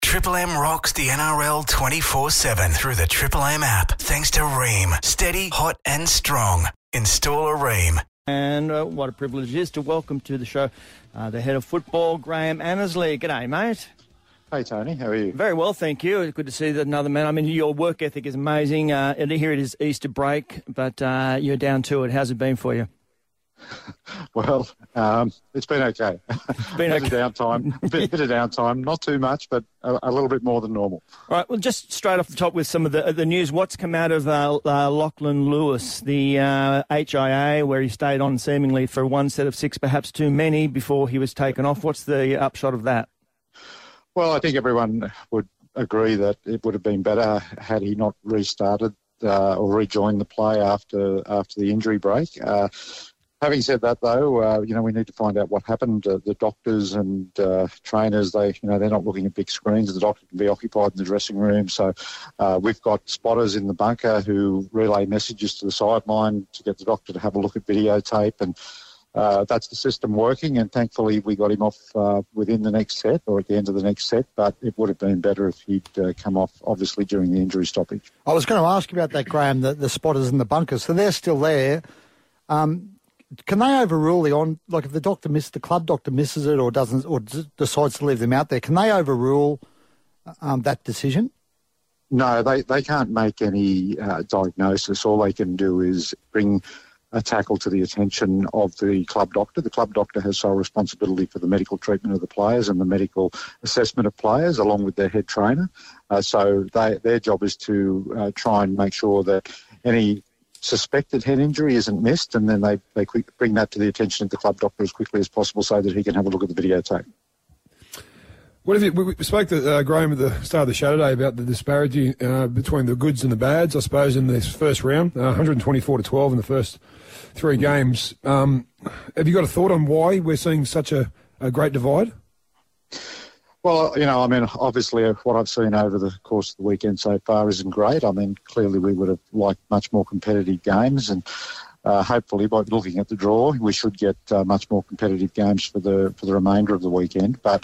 Triple M rocks the NRL 24/7 through the Triple M app. Thanks to Rheem. Steady, hot and strong. Install a Rheem. And what a privilege it is to welcome to the show the head of football, Graham Annesley. G'day, mate. Hey, Tony. How are you? Very well, thank you. It's good to see that another man. I mean, your work ethic is amazing. And here it is Easter break, but you're down to it. How's it been for you? Well, it's been okay. Been okay. Bit of downtime, not too much, but a little bit more than normal. All right, well, just straight off the top with some of the news. What's come out of Lachlan Lewis, the HIA, where he stayed on seemingly for one set of six, perhaps too many, before he was taken off? What's the upshot of that? Well, I think everyone would agree that it would have been better had he not restarted or rejoined the play after the injury break. Having said that, though, we need to find out what happened. The doctors and trainers, they're not looking at big screens. The doctor can be occupied in the dressing room. So we've got spotters in the bunker who relay messages to the sideline to get the doctor to have a look at videotape. And that's the system working. And thankfully, we got him off within the next set or at the end of the next set. But it would have been better if he'd come off, obviously, during the injury stoppage. I was going to ask you about that, Graham, the spotters in the bunker. So they're still there. Can they overrule if the club doctor misses it or doesn't, or decides to leave them out there, can they overrule that decision? No, they can't make any diagnosis. All they can do is bring a tackle to the attention of the club doctor. The club doctor has sole responsibility for the medical treatment of the players and the medical assessment of players, along with their head trainer. So their job is to try and make sure that any suspected head injury isn't missed, and then they bring that to the attention of the club doctor as quickly as possible so that he can have a look at the videotape. We spoke to Graham at the start of the show today about the disparity between the goods and the bads, I suppose, in this first round, 124-12 in the first three games. Have you got a thought on why we're seeing such a great divide? Well, obviously what I've seen over the course of the weekend so far isn't great. I mean, clearly we would have liked much more competitive games, and hopefully by looking at the draw, we should get much more competitive games for the remainder of the weekend. But,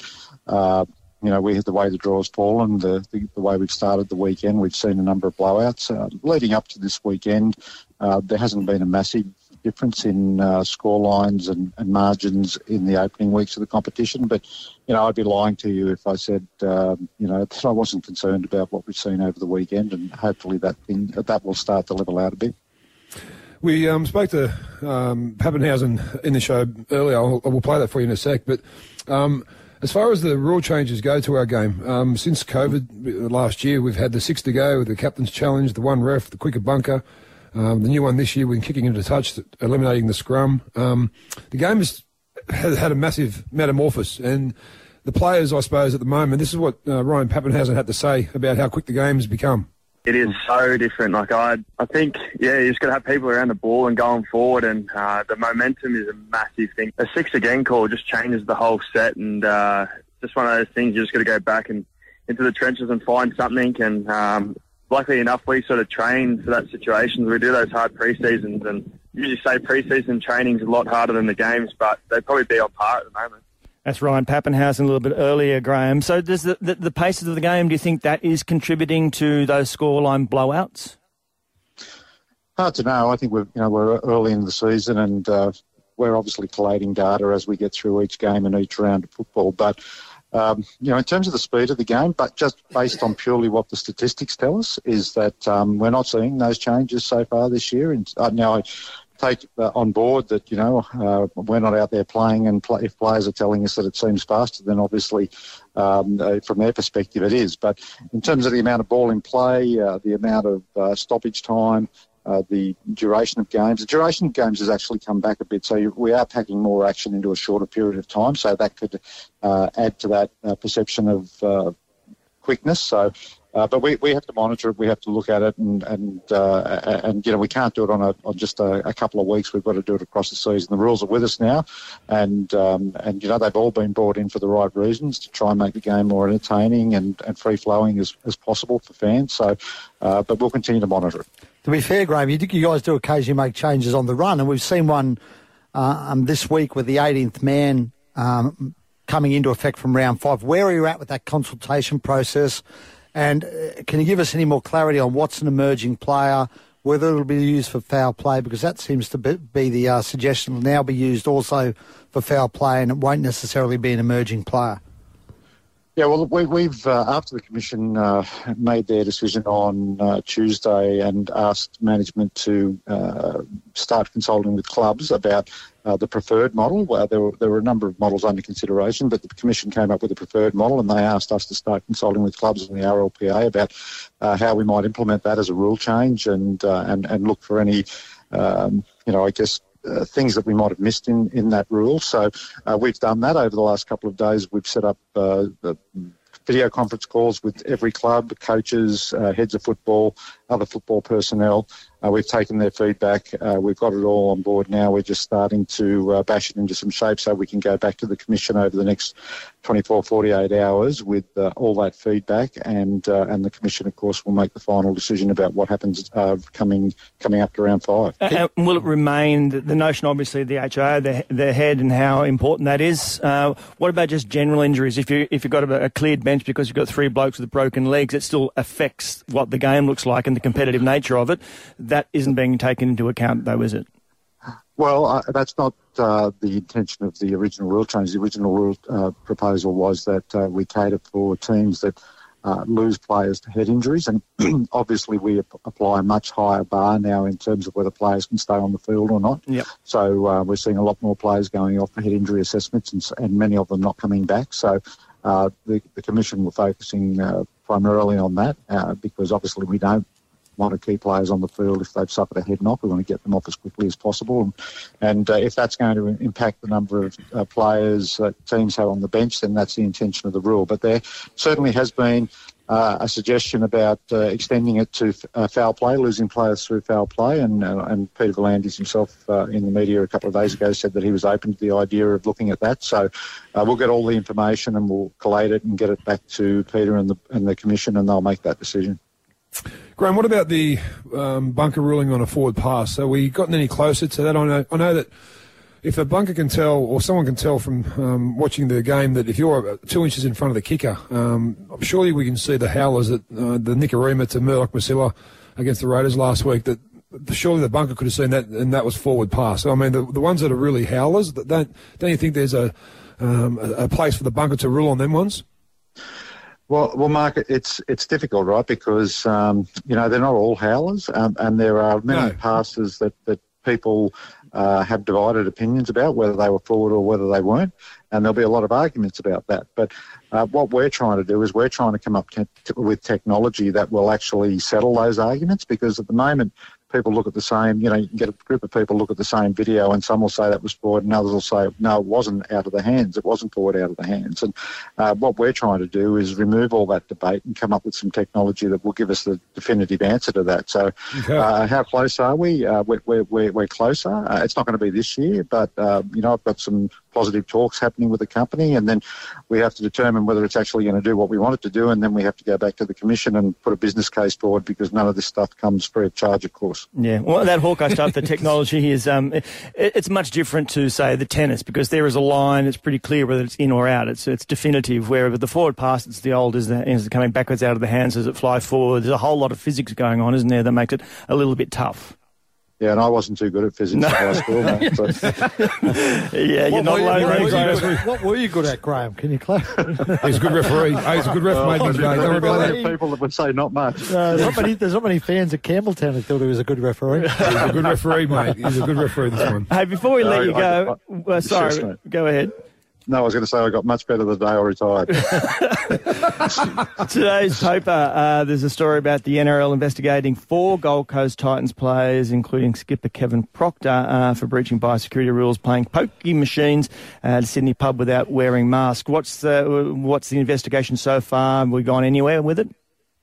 the way the draw's fallen, the way we've started the weekend, we've seen a number of blowouts. Leading up to this weekend, there hasn't been a massive difference in score lines and margins in the opening weeks of the competition. But, I'd be lying to you if I said, that I wasn't concerned about what we've seen over the weekend, and hopefully that will start to level out a bit. We spoke to Pappenhausen in the show earlier. I will play that for you in a sec. But as far as the rule changes go to our game, since COVID last year, we've had the 6 to go with the captain's challenge, the one ref, the quicker bunker. The new one this year, when kicking into touch, eliminating the scrum. The game has had a massive metamorphosis, and the players, I suppose, at the moment, this is what Ryan Pappenhausen had to say about how quick the game has become. It is so different. I think, you just got to have people around the ball and going forward, and the momentum is a massive thing. A 6 again call just changes the whole set, and just one of those things you just got to go back and into the trenches and find something. And luckily enough, we sort of train for that situation. We do those hard pre-seasons, and usually say pre-season training's a lot harder than the games, but they'd probably be on par at the moment. That's Ryan Pappenhausen a little bit earlier, Graham. So does the pace of the game, do you think that is contributing to those scoreline blowouts? Hard to know. I think we're early in the season, and we're obviously collating data as we get through each game and each round of football. But in terms of the speed of the game, but just based on purely what the statistics tell us, is that we're not seeing those changes so far this year. And now I take on board that, we're not out there playing, and if players are telling us that it seems faster, then obviously from their perspective it is. But in terms of the amount of ball in play, the amount of stoppage time, the duration of games. The duration of games has actually come back a bit, so we are packing more action into a shorter period of time, so that could add to that perception of quickness. So, but we have to monitor it, we have to look at it, and we can't do it on just a couple of weeks. We've got to do it across the season. The rules are with us now, and they've all been brought in for the right reasons, to try and make the game more entertaining and free-flowing as possible for fans. So, but we'll continue to monitor it. To be fair, Graham, you guys do occasionally make changes on the run, and we've seen one this week with the 18th man coming into effect from round 5. Where are you at with that consultation process? And can you give us any more clarity on what's an emerging player, whether it'll be used for foul play, because that seems to be the suggestion will now be used also for foul play, and it won't necessarily be an emerging player. Yeah, well, we've after the Commission made their decision on Tuesday and asked management to start consulting with clubs about the preferred model. There were a number of models under consideration, but the Commission came up with a preferred model, and they asked us to start consulting with clubs and the RLPA about how we might implement that as a rule change and look for any, things that we might have missed in that rule. So we've done that over the last couple of days. We've set up the video conference calls with every club, coaches, heads of football, other football personnel. We've taken their feedback. We've got it all on board now. We're just starting to bash it into some shape so we can go back to the Commission over the next 24, 48 hours with all that feedback. And the Commission, of course, will make the final decision about what happens coming up to round 5. Will it remain the notion, obviously, the HIA, the head and how important that is? What about just general injuries? If you've got a cleared bench because you've got 3 blokes with broken legs, it still affects what the game looks like and the competitive nature of it. That isn't being taken into account, though, is it? Well, that's not the intention of the original rule change. The original rule proposal was that we cater for teams that lose players to head injuries, and obviously we apply a much higher bar now in terms of whether players can stay on the field or not. Yep. So we're seeing a lot more players going off for head injury assessments and many of them not coming back. So the Commission were focusing primarily on that because obviously we don't want to keep players on the field if they've suffered a head knock. We want to get them off as quickly as possible. And if that's going to impact the number of players that teams have on the bench, then that's the intention of the rule. But there certainly has been a suggestion about extending it to foul play, losing players through foul play. And Peter V'landys himself in the media a couple of days ago said that he was open to the idea of looking at that. So we'll get all the information and we'll collate it and get it back to Peter and the Commission, and they'll make that decision. Graham, what about the bunker ruling on a forward pass? Have we gotten any closer to that? I know that if a bunker can tell, or someone can tell from watching the game, that if you're 2 inches in front of the kicker, surely we can see the howlers that the Nicarima to Murdoch Masila against the Raiders last week, that surely the bunker could have seen that, and that was forward pass. So, I mean, the ones that are really howlers, don't you think there's a place for the bunker to rule on them ones? Well, Mark, it's difficult, right? Because they're not all howlers, and there are many passes that people have divided opinions about, whether they were forward or whether they weren't, and there'll be a lot of arguments about that. But what we're trying to do is we're trying to come up with technology that will actually settle those arguments, because at the moment people look at the same, you can get a group of people look at the same video and some will say that was forward and others will say, no, it wasn't out of the hands. It wasn't forward out of the hands. And what we're trying to do is remove all that debate and come up with some technology that will give us the definitive answer to that. So how close are we? We're closer. It's not going to be this year, but, I've got some positive talks happening with the company, and then we have to determine whether it's actually going to do what we want it to do, and then we have to go back to the Commission and put a business case forward, because none of this stuff comes free of charge, of course. Yeah, well, that Hawkeye stuff, the technology is, it's much different to, say, the tennis, because there is a line, it's pretty clear whether it's in or out, it's definitive, where with the forward pass, it's the old, is it coming backwards out of the hands, does it fly forward? There's a whole lot of physics going on, isn't there, that makes it a little bit tough. Yeah, and I wasn't too good at physics in high school, mate. Yeah, you're not alone. What were you good at, Graham? Can you clarify? He's a good referee. He's a good referee. People that would say not much. There's not many fans at Campbelltown that thought he was a good referee. He's a good referee, mate. He's a good referee, this one. Hey, before we let you go, sorry, go ahead. No, I was going to say I got much better the day I retired. Today's paper, there's a story about the NRL investigating 4 Gold Coast Titans players, including skipper Kevin Proctor, for breaching biosecurity rules, playing pokie machines at a Sydney pub without wearing masks. What's the investigation so far? Have we gone anywhere with it?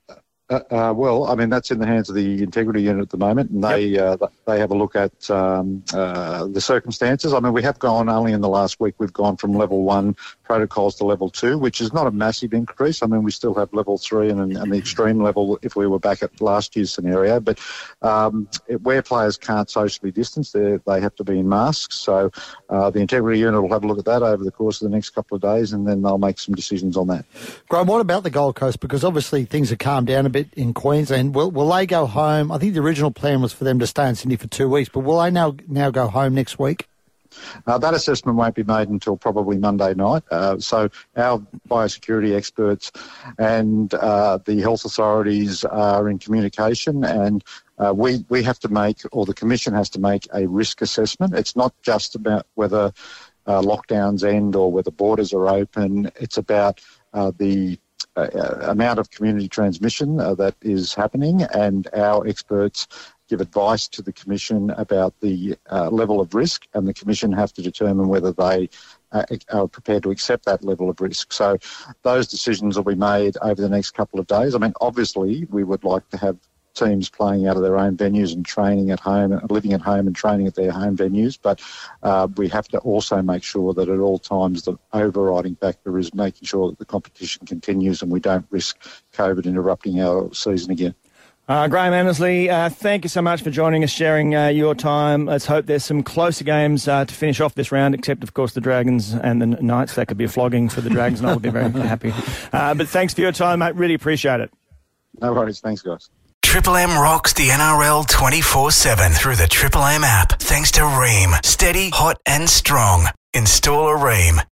Well, I mean, that's in the hands of the integrity unit at the moment, and they have a look at the circumstances. I mean, we have gone, only in the last week, we've gone from level 1 protocols to level 2, which is not a massive increase. I mean, we still have level 3 and the extreme level if we were back at last year's scenario. But where players can't socially distance, they have to be in masks. So the integrity unit will have a look at that over the course of the next couple of days, and then they'll make some decisions on that. Graham, what about the Gold Coast? Because obviously things have calmed down a bit in Queensland. Will they go home? I think the original plan was for them to stay in Sydney for 2 weeks, but will they now go home next week? That assessment won't be made until probably Monday night. So our biosecurity experts and the health authorities are in communication, and we have to make, or the Commission has to make, a risk assessment. It's not just about whether lockdowns end or whether borders are open. It's about the amount of community transmission that is happening, and our experts give advice to the Commission about the level of risk, and the Commission have to determine whether they are prepared to accept that level of risk. So those decisions will be made over the next couple of days. I mean, obviously, we would like to have teams playing out of their own venues and training at home, living at home and training at their home venues, but we have to also make sure that at all times the overriding factor is making sure that the competition continues and we don't risk COVID interrupting our season again. Graham Annesley, thank you so much for joining us, sharing your time. Let's hope there's some closer games to finish off this round, except, of course, the Dragons and the Knights. That could be a flogging for the Dragons, and I would be very happy. But thanks for your time, mate. Really appreciate it. No worries. Thanks, guys. Triple M rocks the NRL 24/7 through the Triple M app. Thanks to Ream. Steady, hot and strong. Install a Ream.